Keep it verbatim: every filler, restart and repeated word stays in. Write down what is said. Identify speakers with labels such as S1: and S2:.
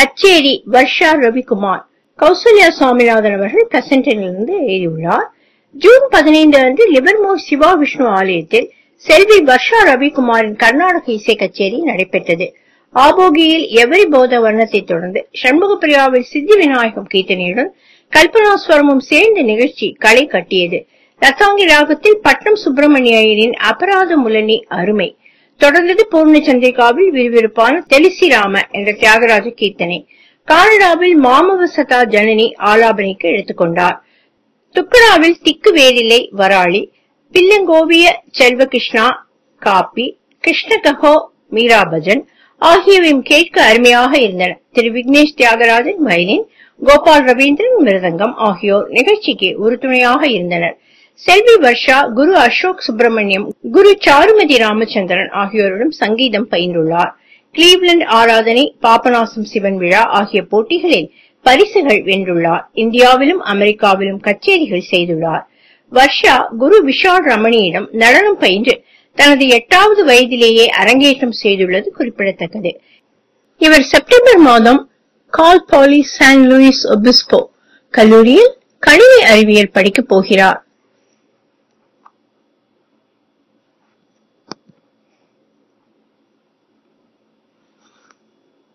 S1: கச்சேரி வர்ஷா ரவிக்குமார். கௌசல்யா சுவாமிநாதன் அவர்கள் பிரசன்டிலிருந்து எழுதியுள்ளார். ஜூன் பதினைந்து அன்று லிவர்மோர் சிவா விஷ்ணு ஆலயத்தில் செல்வி வர்ஷா ரவிக்குமாரின் கர்நாடக இசை கச்சேரி நடைபெற்றது. ஆபோகியில் எவரி போத வர்ணத்தை தொடர்ந்து சண்முகப்பிரியாவில் சித்தி விநாயகம் கீர்த்தனையுடன் கல்பனாஸ்வரமும் சேர்ந்த நிகழ்ச்சி களை கட்டியது. ரத்தாங்கி ராகத்தில் பட்னம் சுப்பிரமணிய ஐயரின் அபராத முலனி அருமை தொடர்ந்தது. பூர்ண சந்திரிகாவில் விறுவிறுப்பான தெலிசிராம என்ற தியாகராஜ கீர்த்தனை. கானடாவில் மாமவசதா ஜனனி ஆலாபனைக்கு எடுத்துக்கொண்டார். துக்கராவில் திக்கு வேரிலை வராளி, பில்லங்கோவிய செல்வ கிருஷ்ணா காப்பி, கிருஷ்ணகஹோ மீராபஜன் ஆகியவையும் கேட்க அருமையாக இருந்தன. திரு விக்னேஷ் தியாகராஜன் வயலின், கோபால் ரவீந்திரன் மிருதங்கம் ஆகியோர் நிகழ்ச்சிக்கு உறுதுணையாக இருந்தனர். செல்வி வர்ஷா குரு அசோக் சுப்பிரமணியம், குரு சாருமதி ராமச்சந்திரன் ஆகியோருடன் சங்கீதம் பயின்றுள்ளார். கிளீவ்லண்ட் ஆராதனை, பாபநாசம் சிவன் விழா ஆகிய போட்டிகளில் பரிசுகள் வென்றுள்ளார். இந்தியாவிலும் அமெரிக்காவிலும் கச்சேரிகள் செய்துள்ளார். வர்ஷா குரு விஷால் ரமணியிடம் நடனம் பயின்று தனது எட்டாவது வயதிலேயே அரங்கேற்றம் செய்துள்ளது குறிப்பிடத்தக்கது. இவர் செப்டம்பர் மாதம் Cal Poly San Luis Obispo கல்லூரியில் கணினி அறிவியல் படிக்கப் போகிறார்.